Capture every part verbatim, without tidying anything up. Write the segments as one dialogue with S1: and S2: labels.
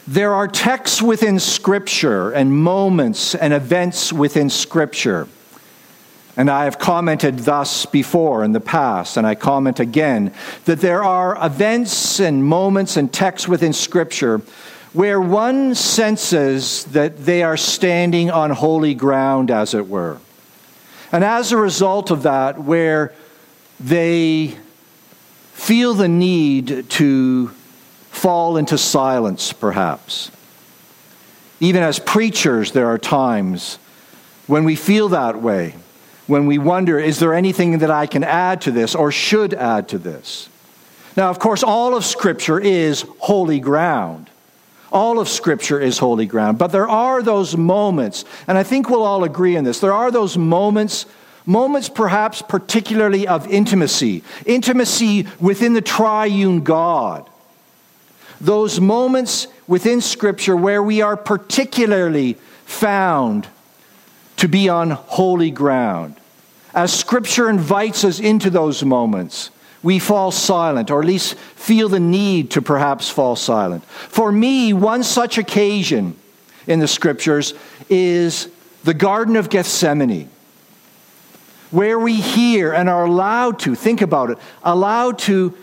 S1: There are texts within Scripture and moments and events within Scripture. And I have commented thus before in the past, and I comment again, that there are events and moments and texts within Scripture where one senses that they are standing on holy ground, as it were. And as a result of that, where they feel the need to fall into silence, perhaps. Even as preachers, there are times when we feel that way, when we wonder, is there anything that I can add to this or should add to this? Now, of course, all of Scripture is holy ground. All of Scripture is holy ground. But there are those moments, and I think we'll all agree on this, there are those moments, moments perhaps particularly of intimacy, intimacy within the triune God. Those moments within Scripture where we are particularly found to be on holy ground. As Scripture invites us into those moments, we fall silent, or at least feel the need to perhaps fall silent. For me, one such occasion in the Scriptures is the Garden of Gethsemane, where we hear and are allowed to, think about it, allowed to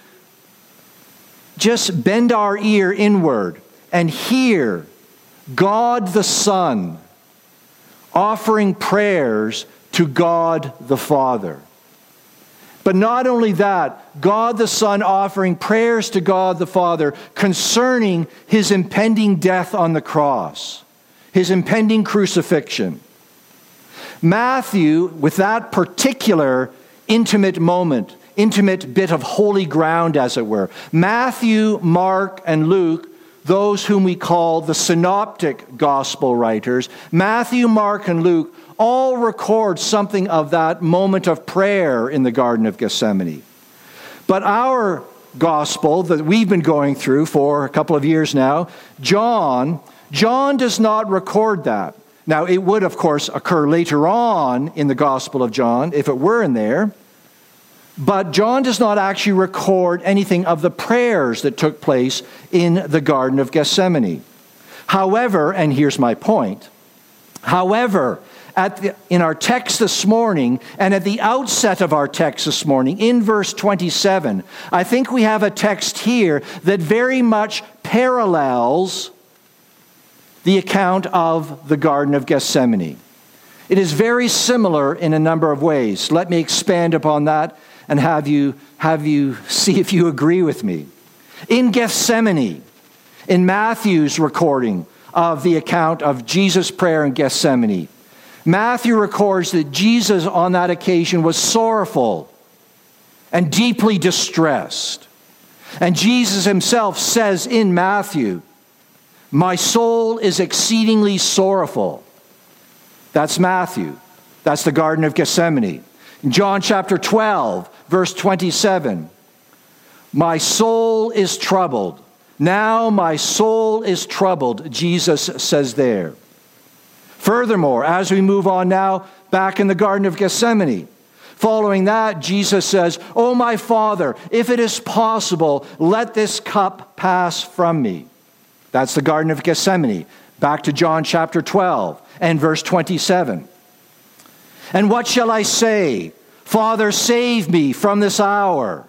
S1: just bend our ear inward and hear God the Son offering prayers to God the Father. But not only that, God the Son offering prayers to God the Father concerning his impending death on the cross, his impending crucifixion. Matthew, with that particular intimate moment, intimate bit of holy ground, as it were, Matthew, Mark, and Luke, those whom we call the synoptic gospel writers, Matthew, Mark, and Luke all record something of that moment of prayer in the Garden of Gethsemane. But our gospel that we've been going through for a couple of years now, John, John does not record that. Now, it would, of course, occur later on in the Gospel of John, if it were in there. But John does not actually record anything of the prayers that took place in the Garden of Gethsemane. However, and here's my point, however, at the, in our text this morning, and at the outset of our text this morning, in verse twenty-seven, I think we have a text here that very much parallels the account of the Garden of Gethsemane. It is very similar in a number of ways. Let me expand upon that and have you, have you see if you agree with me. In Gethsemane, in Matthew's recording of the account of Jesus' prayer in Gethsemane, Matthew records that Jesus on that occasion was sorrowful and deeply distressed. And Jesus himself says in Matthew, "My soul is exceedingly sorrowful." That's Matthew. That's the Garden of Gethsemane. In John chapter twelve, verse twenty-seven, "My soul is troubled. Now my soul is troubled," Jesus says there. Furthermore, as we move on now, back in the Garden of Gethsemane, following that, Jesus says, "Oh, my Father, if it is possible, let this cup pass from me." That's the Garden of Gethsemane. Back to John chapter twelve and verse twenty-seven. "And what shall I say? Father, save me from this hour."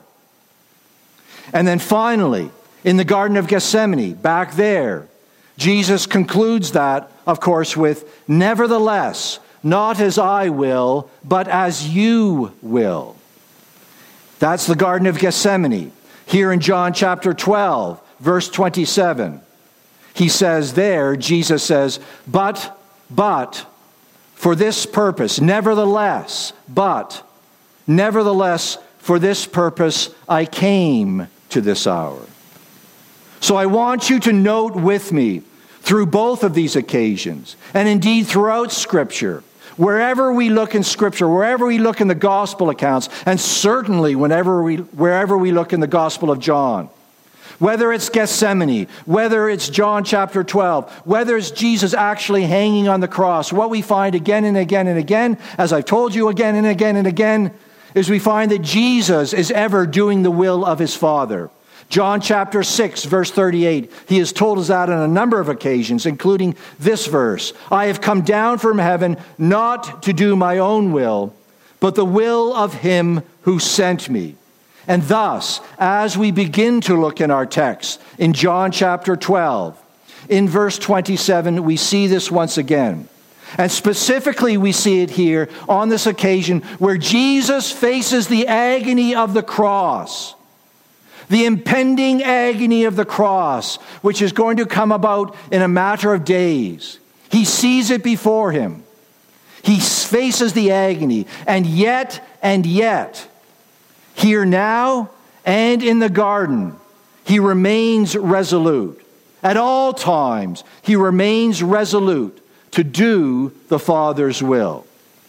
S1: And then finally, in the Garden of Gethsemane, back there, Jesus concludes that, of course, with, "Nevertheless, not as I will, but as you will." That's the Garden of Gethsemane. Here in John chapter twelve, verse twenty-seven. He says there, Jesus says, but, but, for this purpose, nevertheless, but, nevertheless, for this purpose I came to this hour. So I want you to note with me through both of these occasions, and indeed throughout Scripture, wherever we look in Scripture, wherever we look in the gospel accounts, and certainly whenever we, wherever we look in the Gospel of John, whether it's Gethsemane, whether it's John chapter twelve, whether it's Jesus actually hanging on the cross, what we find again and again and again, as I've told you again and again and again, is we find that Jesus is ever doing the will of his Father. John chapter six, verse thirty-eight, he has told us that on a number of occasions, including this verse. I have come down from heaven not to do my own will, but the will of him who sent me. And thus, as we begin to look in our text, in John chapter twelve, in verse twenty-seven, we see this once again. And specifically, we see it here on this occasion where Jesus faces the agony of the cross. The impending agony of the cross, which is going to come about in a matter of days. He sees it before him. He faces the agony. And yet, and yet, here now and in the garden, he remains resolute. At all times, he remains resolute to do the Father's will.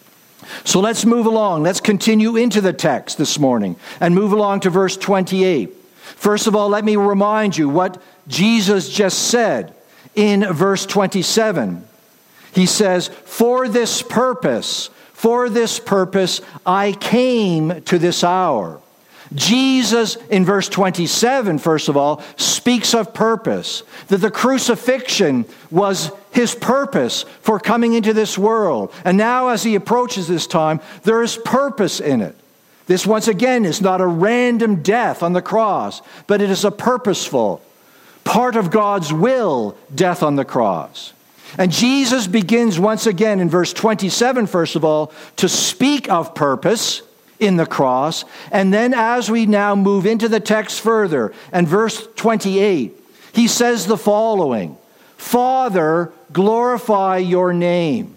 S1: So let's move along. Let's continue into the text this morning and move along to verse twenty-eight. First of all, let me remind you what Jesus just said in verse twenty-seven. He says, for this purpose, for this purpose, I came to this hour. Jesus, in verse twenty-seven, first of all, speaks of purpose, that the crucifixion was his purpose for coming into this world. And now as he approaches this time, there is purpose in it. This, once again, is not a random death on the cross, but it is a purposeful, part of God's will, death on the cross. And Jesus begins once again in verse twenty-seven, first of all, to speak of purpose in the cross. And then as we now move into the text further, and verse twenty-eight, he says the following, Father, glorify your name.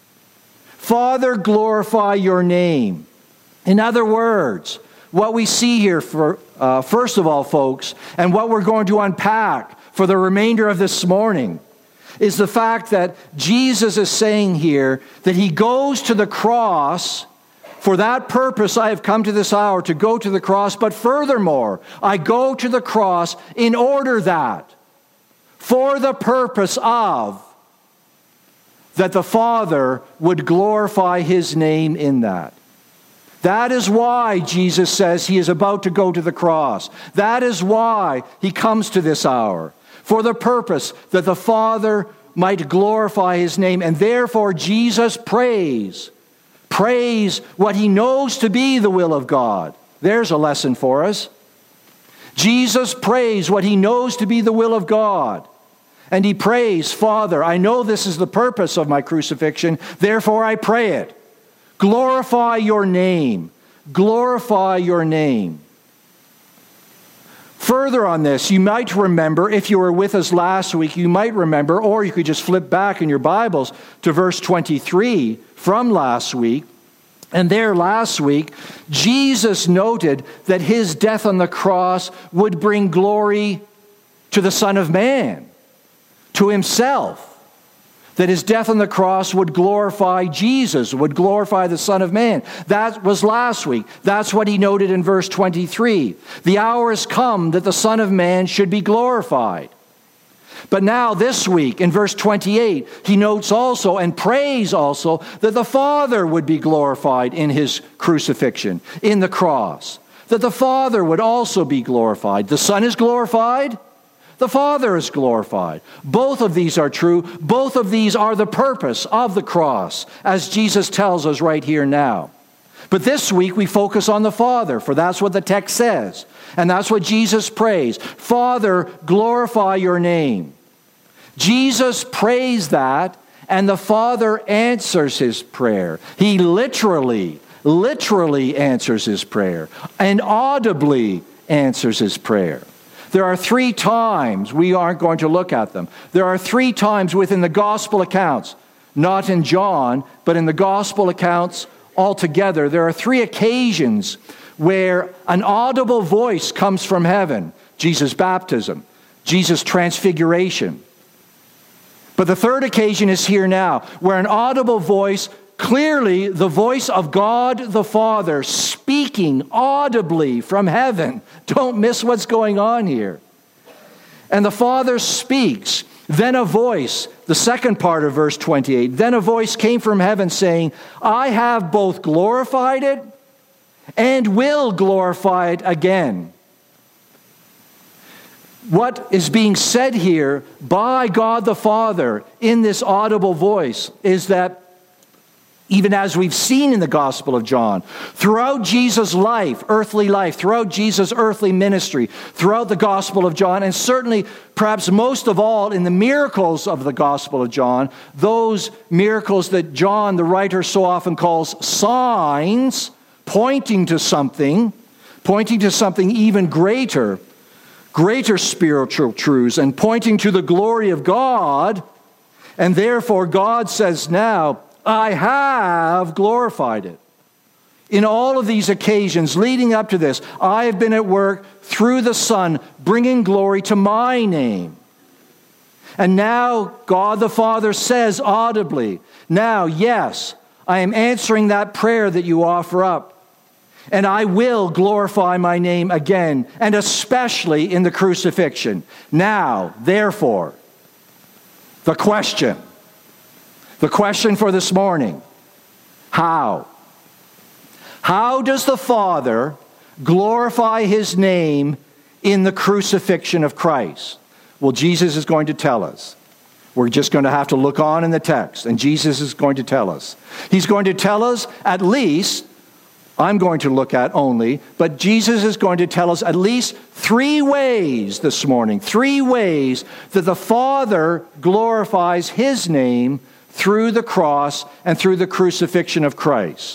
S1: Father, glorify your name. In other words, what we see here, for uh, first of all, folks, and what we're going to unpack for the remainder of this morning, is the fact that Jesus is saying here that he goes to the cross. For that purpose I have come to this hour, to go to the cross. But furthermore, I go to the cross in order that, for the purpose of, that the Father would glorify his name in that. That is why Jesus says he is about to go to the cross. That is why he comes to this hour. For the purpose that the Father might glorify his name. And therefore Jesus prays. Prays what he knows to be the will of God. There's a lesson for us. Jesus prays what he knows to be the will of God. And he prays, Father, I know this is the purpose of my crucifixion, therefore I pray it. Glorify your name. Glorify your name. Further on this, you might remember, if you were with us last week, you might remember, or you could just flip back in your Bibles to verse twenty-three from last week. And there last week, Jesus noted that his death on the cross would bring glory to the Son of Man, to himself. That his death on the cross would glorify Jesus, would glorify the Son of Man. That was last week. That's what he noted in verse twenty-three. The hour has come that the Son of Man should be glorified. But now this week, in verse twenty-eight, he notes also and prays also that the Father would be glorified in his crucifixion, in the cross. That the Father would also be glorified. The Son is glorified. The Father is glorified. Both of these are true. Both of these are the purpose of the cross, as Jesus tells us right here now. But this week we focus on the Father, for that's what the text says. And that's what Jesus prays. Father, glorify your name. Jesus prays that, and the Father answers his prayer. He literally, literally answers his prayer, and audibly answers his prayer. There are three times, we aren't going to look at them. There are three times within the gospel accounts, not in John, but in the gospel accounts altogether. There are three occasions where an audible voice comes from heaven. Jesus' baptism, Jesus' transfiguration. But the third occasion is here now, where an audible voice, clearly the voice of God the Father, speaking audibly from heaven. Don't miss what's going on here. And the Father speaks. Then a voice, the second part of verse twenty-eight, then a voice came from heaven saying, I have both glorified it and will glorify it again. what is being said here by God the Father in this audible voice is that, even as we've seen in the Gospel of John, throughout Jesus' life, earthly life, throughout Jesus' earthly ministry, throughout the Gospel of John, and certainly, perhaps most of all, in the miracles of the Gospel of John, those miracles that John, the writer, so often calls signs, pointing to something, pointing to something even greater, greater spiritual truths, and pointing to the glory of God, and therefore God says now, I have glorified it. In all of these occasions leading up to this, I have been at work through the Son, bringing glory to my name. And now God the Father says audibly, now, yes, I am answering that prayer that you offer up. And I will glorify my name again, and especially in the crucifixion. Now, therefore, the question, the question for this morning, how? How does the Father glorify his name in the crucifixion of Christ? Well, Jesus is going to tell us. We're just going to have to look on in the text, and Jesus is going to tell us. He's going to tell us at least, I'm going to look at only, but Jesus is going to tell us at least three ways this morning, three ways that the Father glorifies his name through the cross and through the crucifixion of Christ.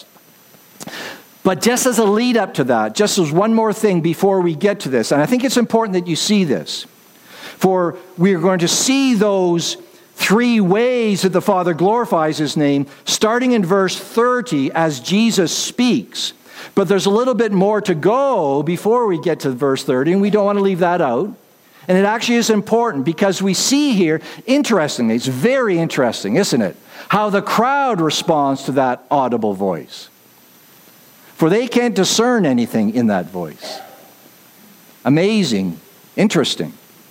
S1: But just as a lead up to that, just as one more thing before we get to this, and I think it's important that you see this, for we are going to see those three ways that the Father glorifies his name, starting in verse thirty as Jesus speaks. But there's a little bit more to go before we get to verse thirty, and we don't want to leave that out. And it actually is important because we see here, interestingly, it's very interesting, isn't it? How the crowd responds to that audible voice. For they can't discern anything in that voice. Amazing, interesting.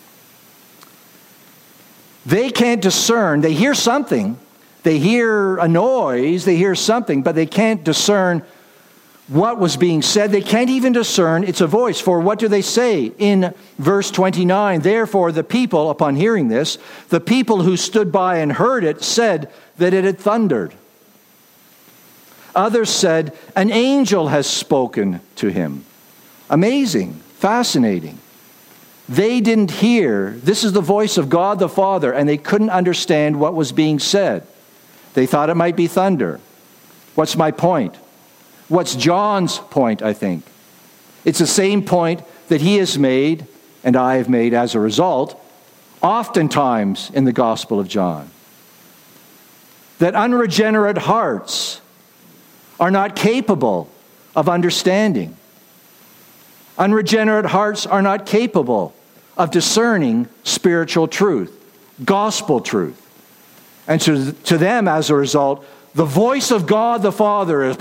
S1: They can't discern. They hear something. They hear a noise. They hear something, but they can't discern what was being said. They can't even discern it's a voice. For what do they say in verse twenty-nine? Therefore, the people, upon hearing this, the people who stood by and heard it said that it had thundered. Others said, an angel has spoken to him. Amazing, fascinating. They didn't hear, this is the voice of God the Father, and they couldn't understand what was being said. They thought it might be thunder. What's my point? What's John's point, I think? It's the same point that he has made, and I have made as a result, oftentimes in the Gospel of John. That unregenerate hearts are not capable of understanding. Unregenerate hearts are not capable of discerning spiritual truth, gospel truth. And to, to them, as a result, the voice of God the Father is,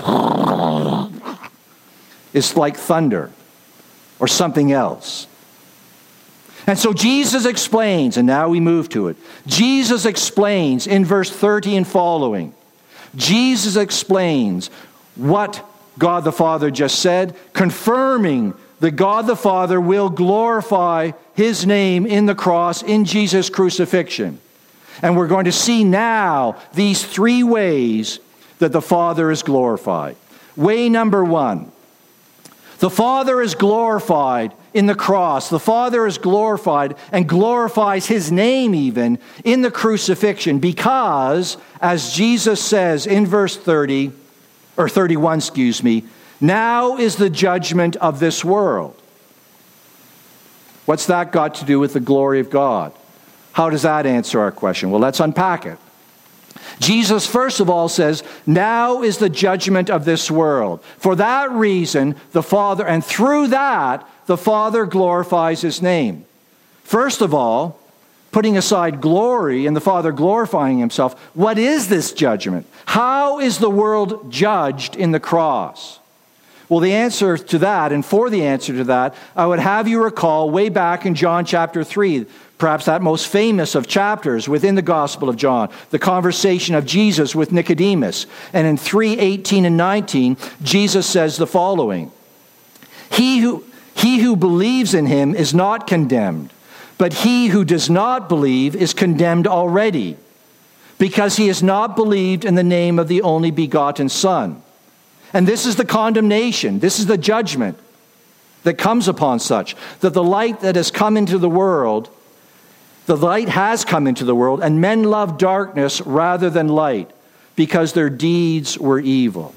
S1: is like thunder or something else. And so Jesus explains, and now we move to it. Jesus explains in verse thirty and following. Jesus explains what God the Father just said, confirming that God the Father will glorify his name in the cross, in Jesus' crucifixion. And we're going to see now these three ways that the Father is glorified. Way number one, the Father is glorified in the cross. The Father is glorified and glorifies his name even in the crucifixion because, as Jesus says in verse thirty, or thirty-one, excuse me, now is the judgment of this world. What's that got to do with the glory of God? How does that answer our question? Well, let's unpack it. Jesus, first of all, says, now is the judgment of this world. For that reason, the Father, and through that, the Father glorifies his name. First of all, putting aside glory and the Father glorifying himself, what is this judgment? How is the world judged in the cross? Well, the answer to that, and for the answer to that, I would have you recall way back in John chapter three, perhaps that most famous of chapters within the Gospel of John, the conversation of Jesus with Nicodemus. And in three eighteen and nineteen, Jesus says the following, He who, he who believes in him is not condemned, But he who does not believe is condemned already, because he has not believed in the name of the only begotten Son. And this is the condemnation, this is the judgment that comes upon such, that the light that has come into the world, the light has come into the world, and men love darkness rather than light, because their deeds were evil.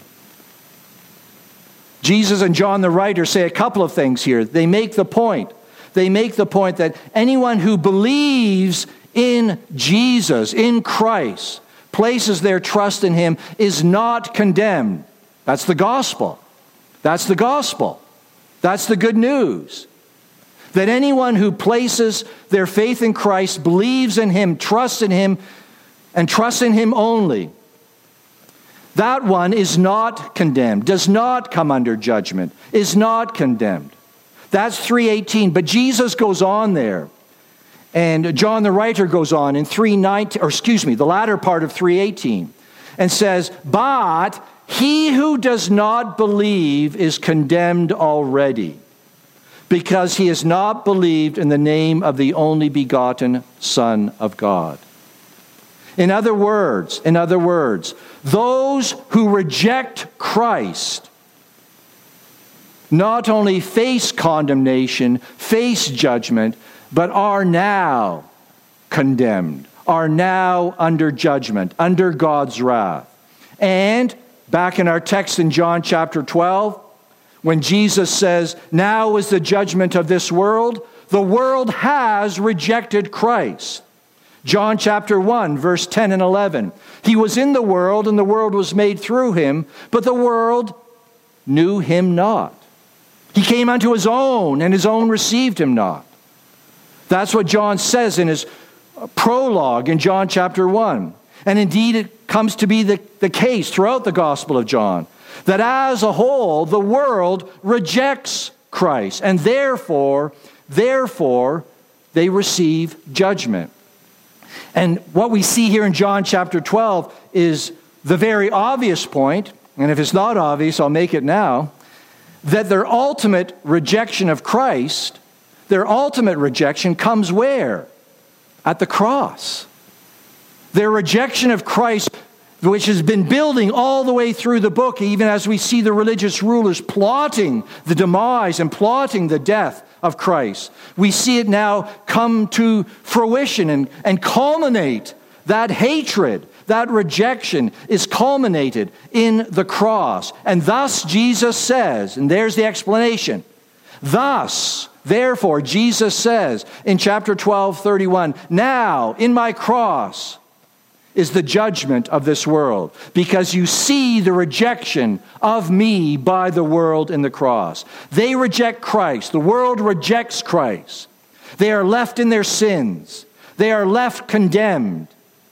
S1: Jesus and John the writer say a couple of things here. They make the point. They make the point that anyone who believes in Jesus, in Christ, places their trust in him, is not condemned. That's the gospel. That's the gospel. That's the good news. That anyone who places their faith in Christ, believes in him, trusts in him, and trusts in him only, that one is not condemned, does not come under judgment, is not condemned. That's three eighteen. But Jesus goes on there. And John the writer goes on in three nineteen, or excuse me, the latter part of three eighteen, and says, but he who does not believe is condemned already, because he has not believed in the name of the only begotten Son of God. In other words, in other words, those who reject Christ not only face condemnation, face judgment, but are now condemned, are now under judgment, under God's wrath. And back in our text in John chapter twelve, when Jesus says, now is the judgment of this world, the world has rejected Christ. John chapter one, verse ten and eleven. He was in the world, and the world was made through him, but the world knew him not. He came unto his own, and his own received him not. That's what John says in his prologue in John chapter one. And indeed, it comes to be the, the case throughout the Gospel of John, that as a whole, the world rejects Christ, and therefore, therefore, they receive judgment. And what we see here in John chapter twelve is the very obvious point, and if it's not obvious, I'll make it now, that their ultimate rejection of Christ, their ultimate rejection comes where? At the cross. Their rejection of Christ, which has been building all the way through the book, even as we see the religious rulers plotting the demise and plotting the death of Christ. We see it now come to fruition and, and culminate. That hatred, that rejection is culminated in the cross. And thus Jesus says, and there's the explanation, thus, therefore, Jesus says in chapter twelve, thirty-one, now in my cross is the judgment of this world, because you see the rejection of me by the world in the cross. They reject Christ. The world rejects Christ. They are left in their sins. They are left condemned.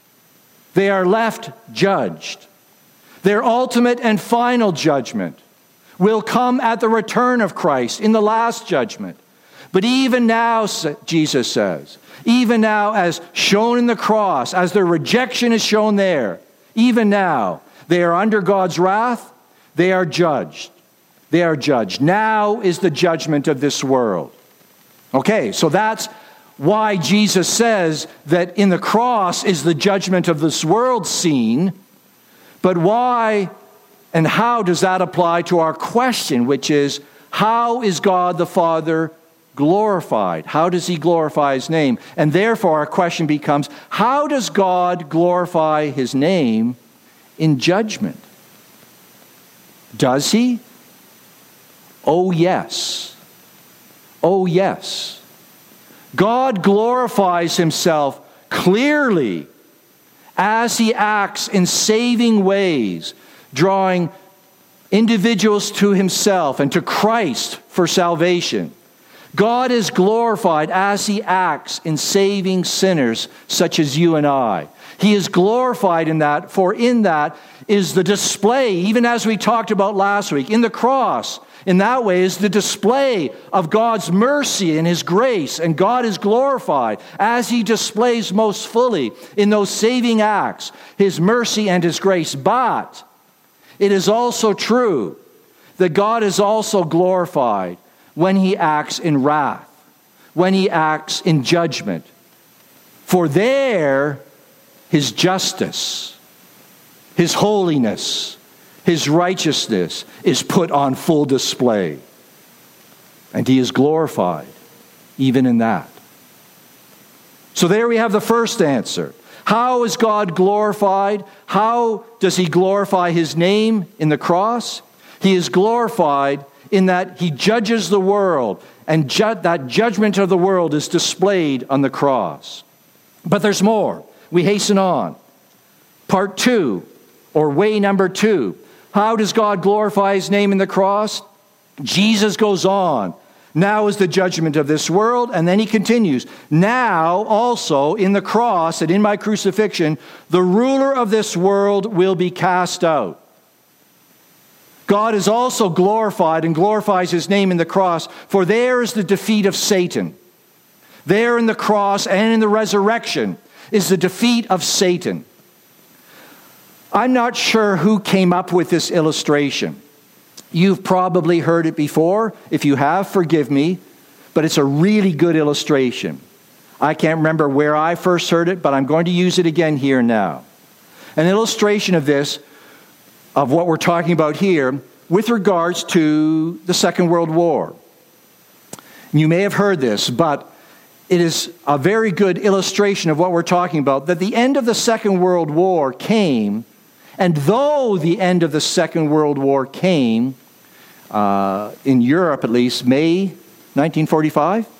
S1: They are left judged. Their ultimate and final judgment will come at the return of Christ in the last judgment. But even now, Jesus says, even now as shown in the cross, as their rejection is shown there, even now, they are under God's wrath, they are judged. They are judged. Now is the judgment of this world. Okay, so that's why Jesus says that in the cross is the judgment of this world seen. But why and how does that apply to our question, which is, how is God the Father glorified? How does he glorify his name? And therefore our question becomes, how does God glorify his name in judgment? Does he? Oh yes. Oh yes. God glorifies himself clearly as he acts in saving ways, drawing individuals to himself and to Christ for salvation. God is glorified as he acts in saving sinners such as you and I. He is glorified in that, for in that is the display, even as we talked about last week, in the cross, in that way is the display of God's mercy and his grace, and God is glorified as he displays most fully in those saving acts, his mercy and his grace. But it is also true that God is also glorified when he acts in wrath, when he acts in judgment. For there, his justice, his holiness, his righteousness is put on full display. And he is glorified, even in that. So there we have the first answer. How is God glorified? How does he glorify his name in the cross? He is glorified in that he judges the world, and ju- that judgment of the world is displayed on the cross. But there's more. We hasten on. Part two, or way number two. How does God glorify his name in the cross? Jesus goes on. Now is the judgment of this world, and then he continues. Now also in the cross and in my crucifixion, the ruler of this world will be cast out. God is also glorified and glorifies his name in the cross, for there is the defeat of Satan. There in the cross and in the resurrection is the defeat of Satan. I'm not sure who came up with this illustration. You've probably heard it before. If you have, forgive me, but it's a really good illustration. I can't remember where I first heard it, but I'm going to use it again here now. An illustration of this, of what we're talking about here, with regards to the Second World War. You may have heard this, but it is a very good illustration of what we're talking about, that the end of the Second World War came. And though the end of the Second World War came, uh, in Europe at least, May nineteen forty-five,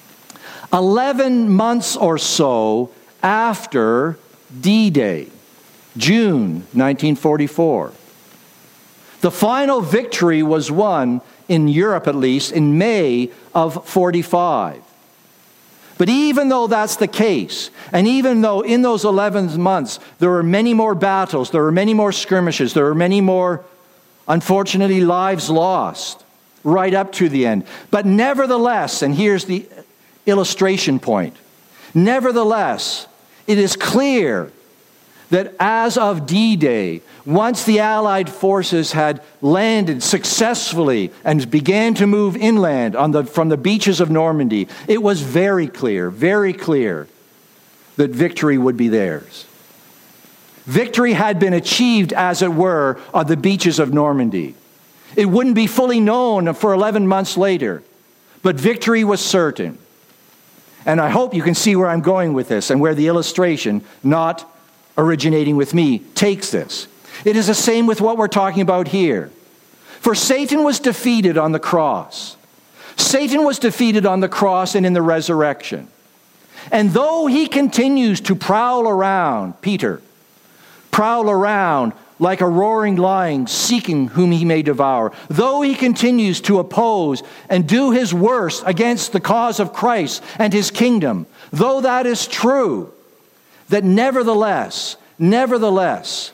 S1: eleven months or so after D-Day, June nineteen forty-four. The final victory was won, in Europe at least, in May of forty-five. But even though that's the case, and even though in those eleven months there were many more battles, there were many more skirmishes, there were many more, unfortunately, lives lost right up to the end. But nevertheless, and here's the illustration point, nevertheless, it is clear that as of D-Day, once the Allied forces had landed successfully and began to move inland on the, from the beaches of Normandy, it was very clear, very clear that victory would be theirs. Victory had been achieved, as it were, on the beaches of Normandy. It wouldn't be fully known for eleven months later, but victory was certain. And I hope you can see where I'm going with this and where the illustration, not originating with me, takes this. It is the same with what we're talking about here. For Satan was defeated on the cross. Satan was defeated on the cross and in the resurrection. And though he continues to prowl around, Peter, prowl around like a roaring lion, seeking whom he may devour, though he continues to oppose and do his worst against the cause of Christ and his kingdom, though that is true, that nevertheless, nevertheless,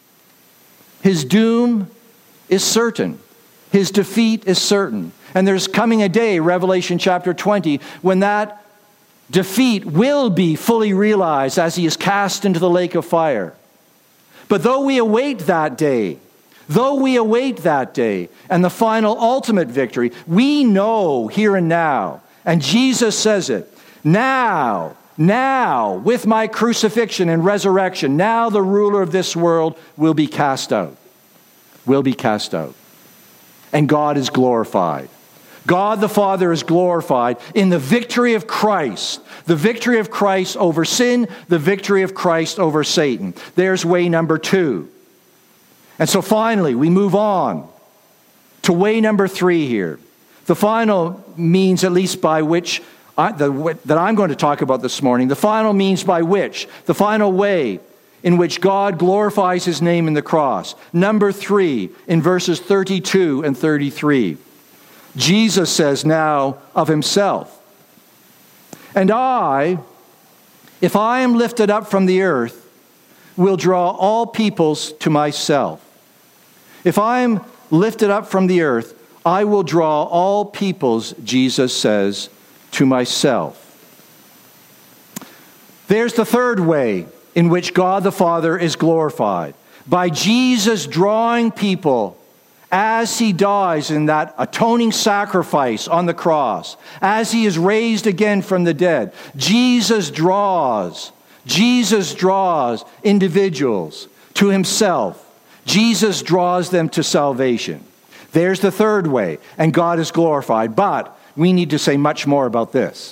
S1: his doom is certain. His defeat is certain. And there's coming a day, Revelation chapter twenty, when that defeat will be fully realized as he is cast into the lake of fire. But though we await that day, though we await that day and the final ultimate victory, we know here and now, and Jesus says it, now, now, with my crucifixion and resurrection, now the ruler of this world will be cast out. Will be cast out. And God is glorified. God the Father is glorified in the victory of Christ. The victory of Christ over sin, the victory of Christ over Satan. There's way number two. And so finally, we move on to way number three here. The final means, at least by which I, the, that I'm going to talk about this morning, the final means by which, the final way in which God glorifies his name in the cross. Number three, in verses thirty-two and thirty-three. Jesus says now of himself, "And I, if I am lifted up from the earth, will draw all peoples to myself." If I am lifted up from the earth, I will draw all peoples, Jesus says, to myself. There's the third way in which God the Father is glorified. By Jesus drawing people as he dies in that atoning sacrifice on the cross, as he is raised again from the dead, Jesus draws, Jesus draws individuals to himself. Jesus draws them to salvation. There's the third way, and God is glorified. But we need to say much more about this.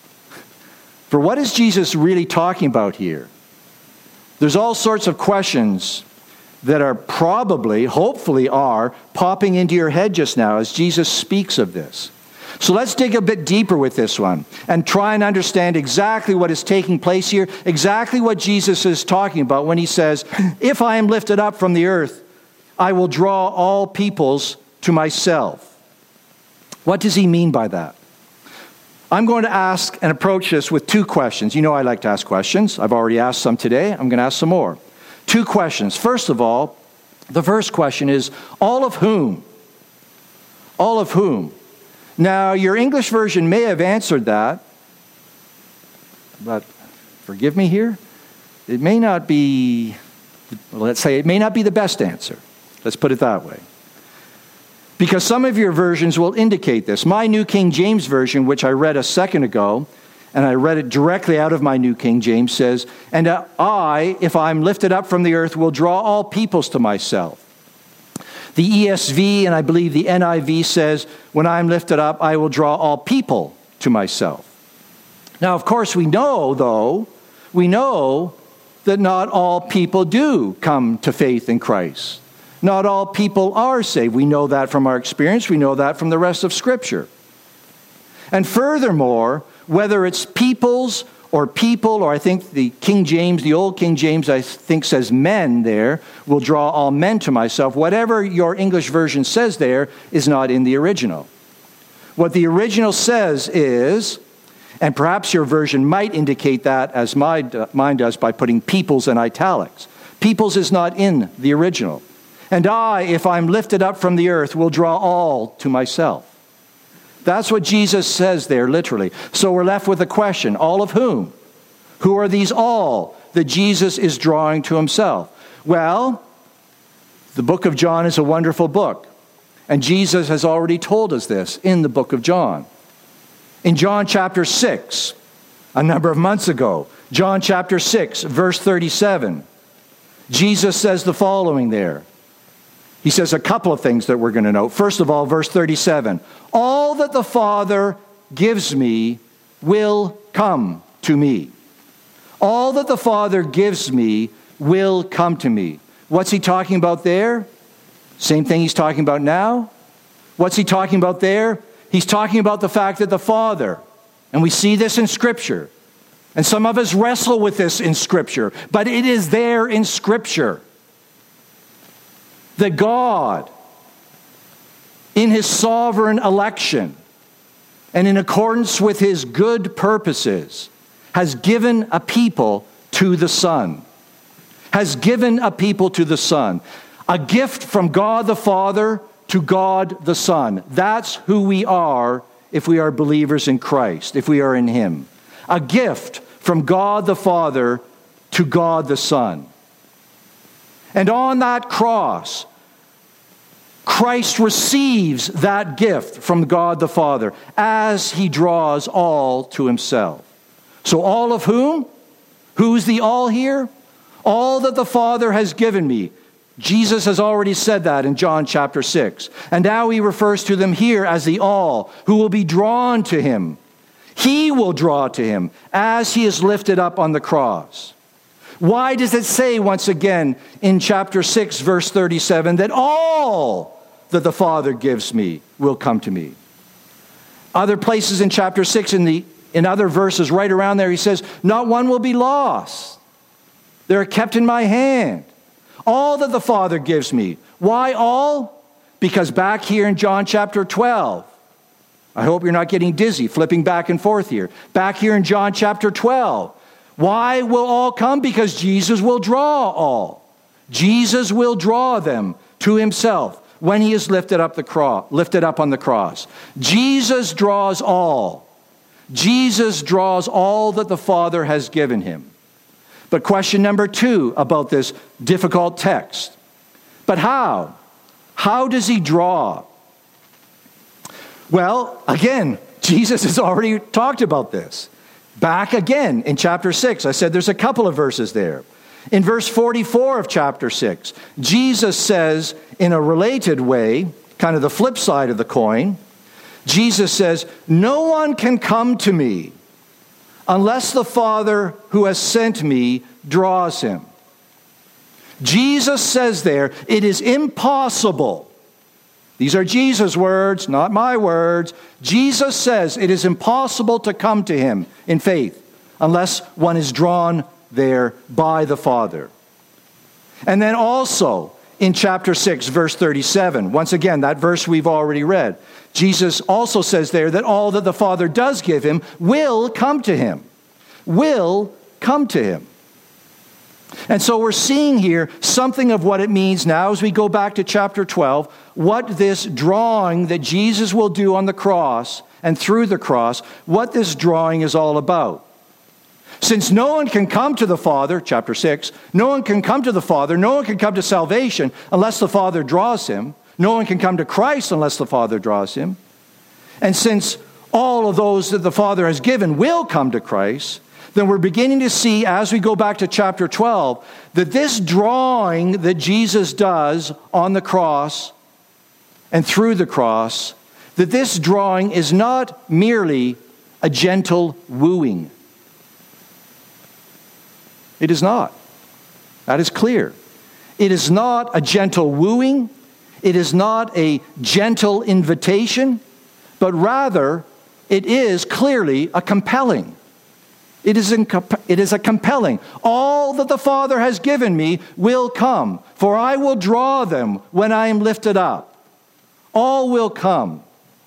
S1: For what is Jesus really talking about here? There's all sorts of questions that are probably, hopefully are, popping into your head just now as Jesus speaks of this. So let's dig a bit deeper with this one and try and understand exactly what is taking place here, exactly what Jesus is talking about when he says, if I am lifted up from the earth, I will draw all peoples to myself. What does he mean by that? I'm going to ask and approach this with two questions. You know I like to ask questions. I've already asked some today. I'm going to ask some more. Two questions. First of all, the first question is, all of whom? All of whom? Now, your English version may have answered that, but forgive me here, it may not be, let's say it may not be the best answer. Let's put it that way. Because some of your versions will indicate this. My New King James Version, which I read a second ago, and I read it directly out of my New King James, says, and I, if I'm lifted up from the earth, will draw all peoples to myself. The E S V, and I believe the N I V says, when I'm lifted up, I will draw all people to myself. Now, of course, we know, though, we know that not all people do come to faith in Christ. Not all people are saved. We know that from our experience. We know that from the rest of Scripture. And furthermore, whether it's peoples or people, or I think the King James, the old King James, I think says men there, will draw all men to myself. Whatever your English version says there is not in the original. What the original says is, and perhaps your version might indicate that as mine does by putting peoples in italics. Peoples is not in the original. And I, if I'm lifted up from the earth, will draw all to myself. That's what Jesus says there, literally. So we're left with a question, all of whom? Who are these all that Jesus is drawing to himself? Well, the book of John is a wonderful book. And Jesus has already told us this in the book of John. In John chapter six, a number of months ago, John chapter six, verse thirty-seven, Jesus says the following there. He says a couple of things that we're going to note. First of all, verse thirty-seven, all that the Father gives me will come to me. All that the Father gives me will come to me. What's he talking about there? Same thing he's talking about now. What's he talking about there? He's talking about the fact that the Father, and we see this in Scripture, and some of us wrestle with this in Scripture, but it is there in Scripture, that God, in his sovereign election and in accordance with his good purposes, has given a people to the Son. Has given a people to the Son. A gift from God the Father to God the Son. That's who we are if we are believers in Christ, if we are in him. A gift from God the Father to God the Son. And on that cross, Christ receives that gift from God the Father as he draws all to himself. So all of whom? Who's the all here? All that the Father has given me. Jesus has already said that in John chapter six. And now he refers to them here as the all, who will be drawn to him. He will draw to him as he is lifted up on the cross. Why does it say once again in chapter six, verse thirty-seven, that all that the Father gives me will come to me? Other places in chapter six, in the in other verses right around there, he says, not one will be lost. They're kept in my hand. All that the Father gives me. Why all? Because back here in John chapter twelve, I hope you're not getting dizzy flipping back and forth here. Back here in John chapter twelve, why will all come? Because Jesus will draw all. Jesus will draw them to himself when he is lifted up the cross, lifted up on the cross. Jesus draws all. Jesus draws all that the Father has given him. But question number two about this difficult text. But how? How does he draw? Well, again, Jesus has already talked about this. Back again in chapter six, I said there's a couple of verses there. In verse forty-four of chapter six, Jesus says in a related way, kind of the flip side of the coin, Jesus says, "No one can come to me unless the Father who has sent me draws him." Jesus says there, it is impossible. These are Jesus' words, not my words. Jesus says it is impossible to come to him in faith unless one is drawn there by the Father. And then also in chapter six, verse thirty-seven, once again, that verse we've already read, Jesus also says there that all that the Father does give him will come to him. Will come to him. And so we're seeing here something of what it means now as we go back to chapter twelve, what this drawing that Jesus will do on the cross and through the cross, what this drawing is all about. Since no one can come to the Father, chapter six, no one can come to the Father, no one can come to salvation unless the Father draws him. No one can come to Christ unless the Father draws him. And since all of those that the Father has given will come to Christ, then we're beginning to see, as we go back to chapter twelve, that this drawing that Jesus does on the cross and through the cross, that this drawing is not merely a gentle wooing. It is not. That is clear. It is not a gentle wooing. It is not a gentle invitation, but rather it is clearly a compelling. It is, in, it is a compelling. All that the Father has given me will come, for I will draw them when I am lifted up. All will come.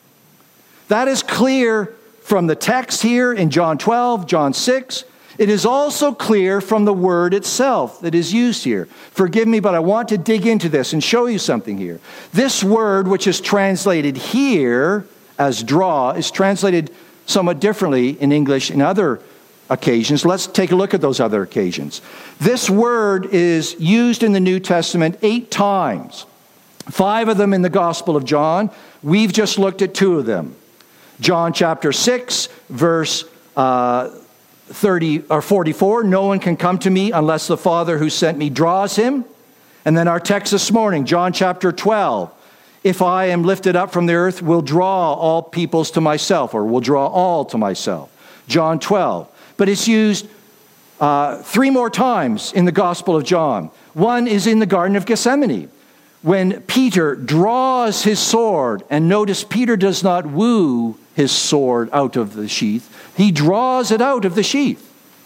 S1: That is clear from the text here in John twelve, John six. It is also clear from the word itself that is used here. Forgive me, but I want to dig into this and show you something here. This word, which is translated here as draw, is translated somewhat differently in English in other occasions. Let's take a look at those other occasions. This word is used in the New Testament eight times. Five of them in the Gospel of John. We've just looked at two of them. John chapter six, verse uh, thirty or forty-four. No one can come to me unless the Father who sent me draws him. And then our text this morning, John chapter twelve. If I am lifted up from the earth, will draw all peoples to myself, or will draw all to myself. John twelve. But it's used uh, three more times in the Gospel of John. One is in the Garden of Gethsemane, when Peter draws his sword, and notice Peter does not woo his sword out of the sheath. He draws it out of the sheath.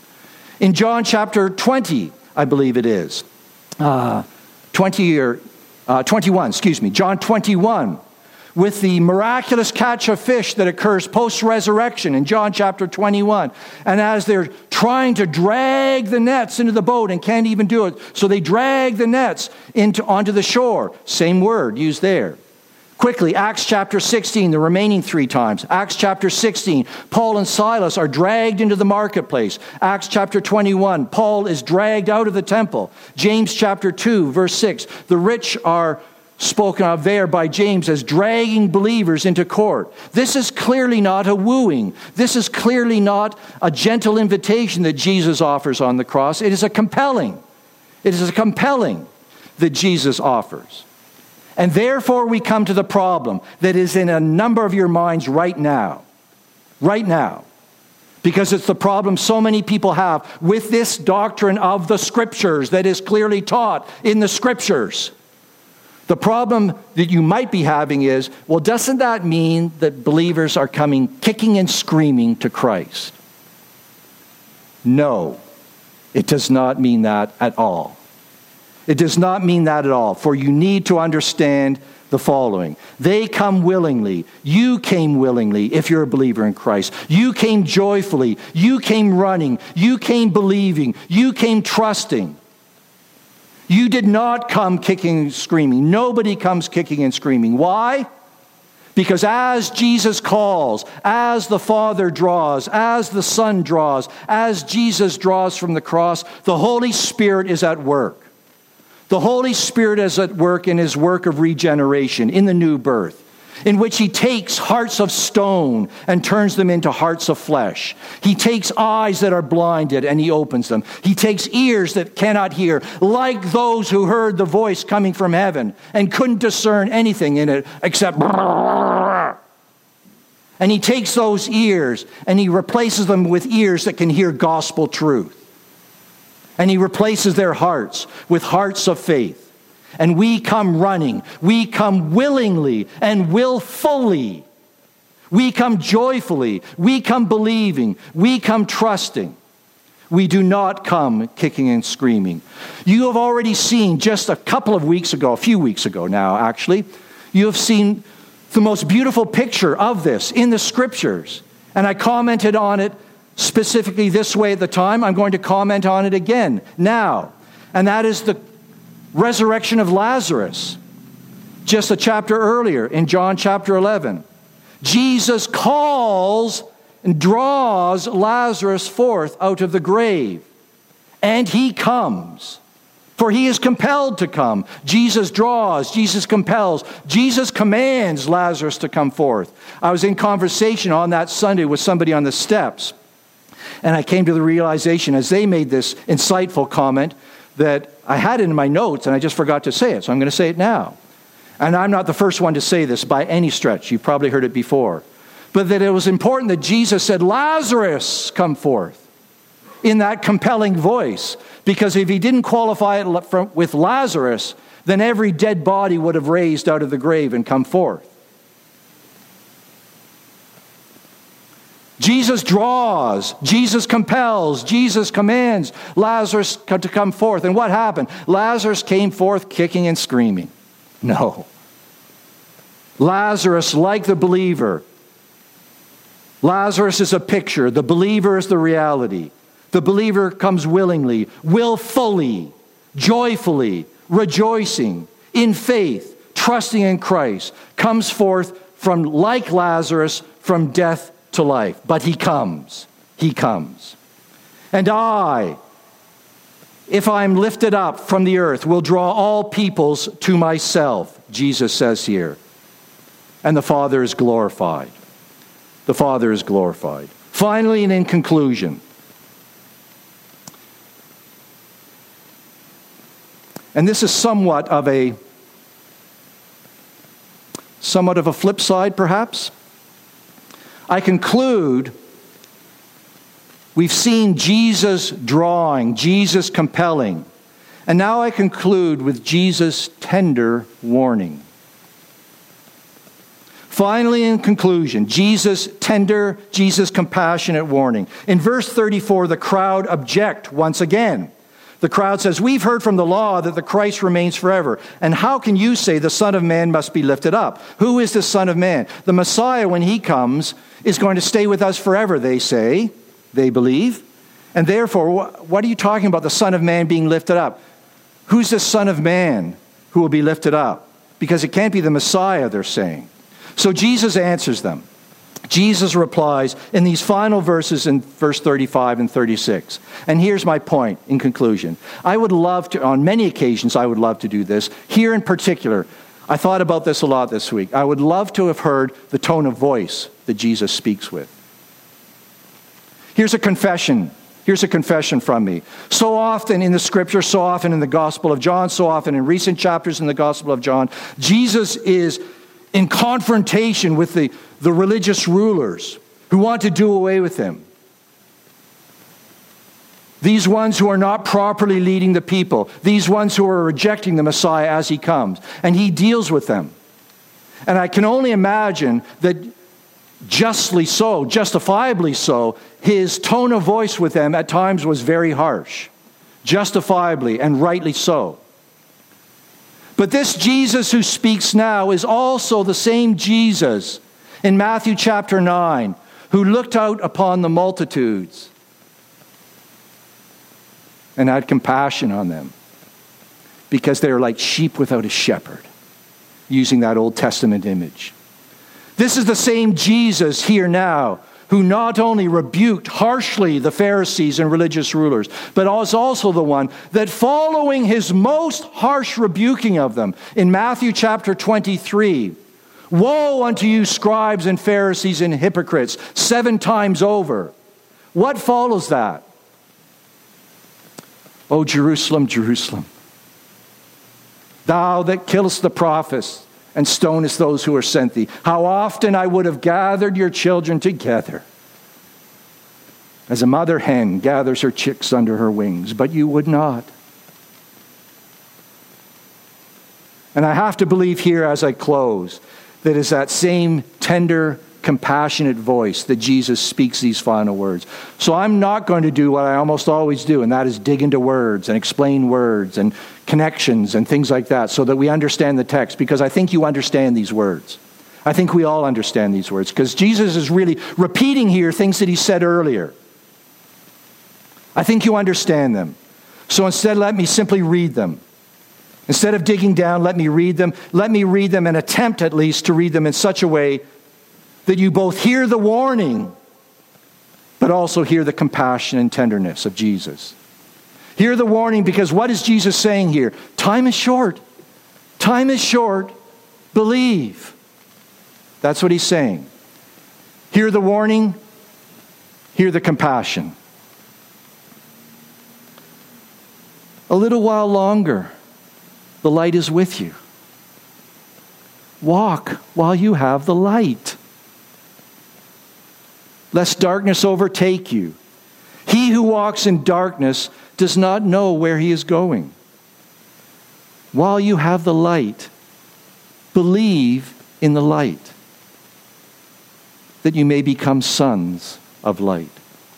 S1: In John chapter twenty, I believe it is, uh, twenty or uh, twenty-one, excuse me, John twenty-one, with the miraculous catch of fish that occurs post-resurrection in John chapter twenty-one. And as they're trying to drag the nets into the boat and can't even do it, so they drag the nets into onto the shore. Same word used there. Quickly, Acts chapter sixteen, the remaining three times. Acts chapter sixteen, Paul and Silas are dragged into the marketplace. Acts chapter twenty-one, Paul is dragged out of the temple. James chapter two, verse six, the rich are spoken of there by James as dragging believers into court. This is clearly not a wooing. This is clearly not a gentle invitation that Jesus offers on the cross. It is a compelling. It is a compelling that Jesus offers. And therefore we come to the problem that is in a number of your minds right now. Right now. Because it's the problem so many people have with this doctrine of the Scriptures that is clearly taught in the Scriptures. The problem that you might be having is, well, doesn't that mean that believers are coming kicking and screaming to Christ? No, it does not mean that at all. It does not mean that at all, for you need to understand the following. They come willingly. You came willingly if you're a believer in Christ. You came joyfully. You came running. You came believing. You came trusting. You did not come kicking and screaming. Nobody comes kicking and screaming. Why? Because as Jesus calls, as the Father draws, as the Son draws, as Jesus draws from the cross, the Holy Spirit is at work. The Holy Spirit is at work in his work of regeneration, in the new birth, in which he takes hearts of stone and turns them into hearts of flesh. He takes eyes that are blinded and he opens them. He takes ears that cannot hear, like those who heard the voice coming from heaven and couldn't discern anything in it except... And he takes those ears and he replaces them with ears that can hear gospel truth. And he replaces their hearts with hearts of faith. And we come running. We come willingly and willfully. We come joyfully. We come believing. We come trusting. We do not come kicking and screaming. You have already seen just a couple of weeks ago, a few weeks ago now actually, you have seen the most beautiful picture of this in the scriptures. And I commented on it specifically this way at the time. I'm going to comment on it again now. And that is the resurrection of Lazarus. Just a chapter earlier in John chapter eleven. Jesus calls and draws Lazarus forth out of the grave. And he comes. For he is compelled to come. Jesus draws, Jesus compels, Jesus commands Lazarus to come forth. I was in conversation on that Sunday with somebody on the steps, and I came to the realization as they made this insightful comment that I had it in my notes and I just forgot to say it, so I'm going to say it now. And I'm not the first one to say this by any stretch. You've probably heard it before. But that it was important that Jesus said, Lazarus, come forth, in that compelling voice. Because if he didn't qualify it with Lazarus, then every dead body would have raised out of the grave and come forth. Jesus draws, Jesus compels, Jesus commands Lazarus to come forth. And what happened? Lazarus came forth kicking and screaming. No. Lazarus, like the believer, Lazarus is a picture. The believer is the reality. The believer comes willingly, willfully, joyfully, rejoicing, in faith, trusting in Christ, comes forth from, like Lazarus, from death to life. But he comes. He comes. And I, if I am lifted up from the earth, will draw all peoples to myself, Jesus says here. And the Father is glorified. The Father is glorified. Finally, and in conclusion, and this is somewhat of a somewhat of a flip side, perhaps. I conclude we've seen Jesus drawing, Jesus compelling. And now I conclude with Jesus' tender warning. Finally, in conclusion, Jesus' tender, Jesus' compassionate warning. In verse thirty-four, the crowd object once again. The crowd says, we've heard from the law that the Christ remains forever. And how can you say the Son of Man must be lifted up? Who is the Son of Man? The Messiah, when he comes, is going to stay with us forever, they say, they believe. And therefore, what are you talking about, the Son of Man being lifted up? Who's the Son of Man who will be lifted up? Because it can't be the Messiah, they're saying. So Jesus answers them. Jesus replies in these final verses in verse thirty-five and thirty-six. And here's my point in conclusion. I would love to, on many occasions, I would love to do this. Here in particular, I thought about this a lot this week. I would love to have heard the tone of voice that Jesus speaks with. Here's a confession. Here's a confession from me. So often in the scripture, so often in the Gospel of John, so often in recent chapters in the Gospel of John, Jesus is in confrontation with the, the religious rulers who want to do away with him. These ones who are not properly leading the people. These ones who are rejecting the Messiah as he comes. And he deals with them. And I can only imagine that justly so, justifiably so, his tone of voice with them at times was very harsh. Justifiably and rightly so. But this Jesus who speaks now is also the same Jesus in Matthew chapter nine, who looked out upon the multitudes and had compassion on them because they are like sheep without a shepherd, using that Old Testament image. This is the same Jesus here now who not only rebuked harshly the Pharisees and religious rulers, but was also the one that, following his most harsh rebuking of them, in Matthew chapter twenty-three, woe unto you, scribes and Pharisees and hypocrites, seven times over. What follows that? O Jerusalem, Jerusalem, thou that killest the prophets and stonest those who are sent thee, how often I would have gathered your children together, as a mother hen gathers her chicks under her wings, but you would not. And I have to believe here as I close, that is that same tender, compassionate voice that Jesus speaks these final words. So I'm not going to do what I almost always do, and that is dig into words and explain words and connections and things like that so that we understand the text, because I think you understand these words. I think we all understand these words, because Jesus is really repeating here things that he said earlier. I think you understand them. So instead, let me simply read them. Instead of digging down, let me read them. Let me read them and attempt at least to read them in such a way that you both hear the warning, but also hear the compassion and tenderness of Jesus. Hear the warning, because what is Jesus saying here? Time is short. Time is short. Believe. That's what he's saying. Hear the warning. Hear the compassion. A little while longer, the light is with you. Walk while you have the light, lest darkness overtake you. He who walks in darkness does not know where he is going. While you have the light, believe in the light, that you may become sons of light.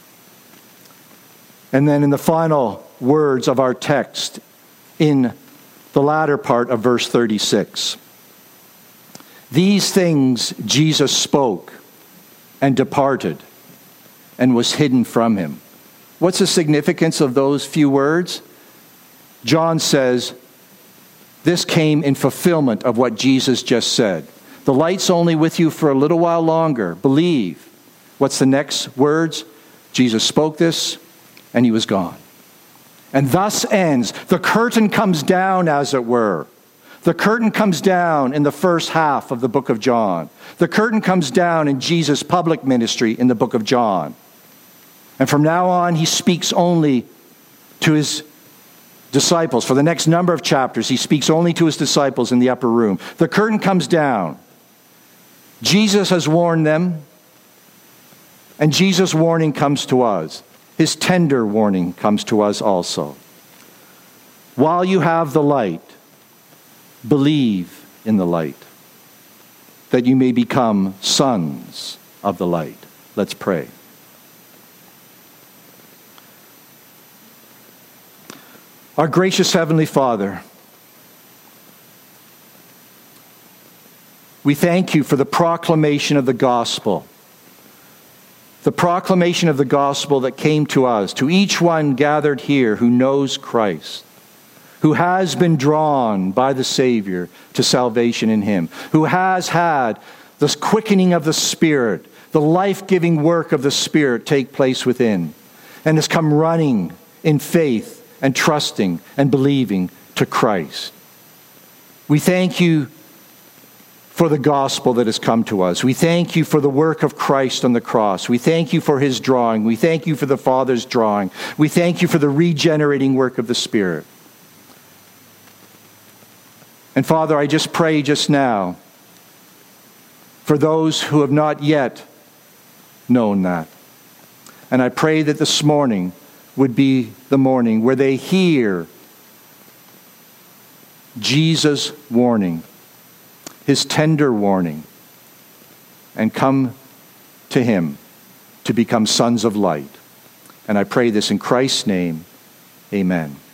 S1: And then in the final words of our text, in the latter part of verse thirty-six, these things Jesus spoke and departed and was hidden from him. What's the significance of those few words? John says, this came in fulfillment of what Jesus just said. The light's only with you for a little while longer. Believe. What's the next words? Jesus spoke this, and he was gone. And thus ends. The curtain comes down, as it were. The curtain comes down in the first half of the book of John. The curtain comes down in Jesus' public ministry in the book of John. And from now on, he speaks only to his disciples. For the next number of chapters, he speaks only to his disciples in the upper room. The curtain comes down. Jesus has warned them, and Jesus' warning comes to us. His tender warning comes to us also. While you have the light, believe in the light, that you may become sons of the light. Let's pray. Our gracious Heavenly Father, we thank you for the proclamation of the gospel. The proclamation of the gospel that came to us, to each one gathered here who knows Christ, who has been drawn by the Savior to salvation in him, who has had this quickening of the Spirit, the life-giving work of the Spirit take place within, and has come running in faith and trusting and believing to Christ. We thank you for the gospel that has come to us. We thank you for the work of Christ on the cross. We thank you for his drawing. We thank you for the Father's drawing. We thank you for the regenerating work of the Spirit. And Father, I just pray just now for those who have not yet known that. And I pray that this morning would be the morning where they hear Jesus' warning, his tender warning, and come to him to become sons of light. And I pray this in Christ's name. Amen.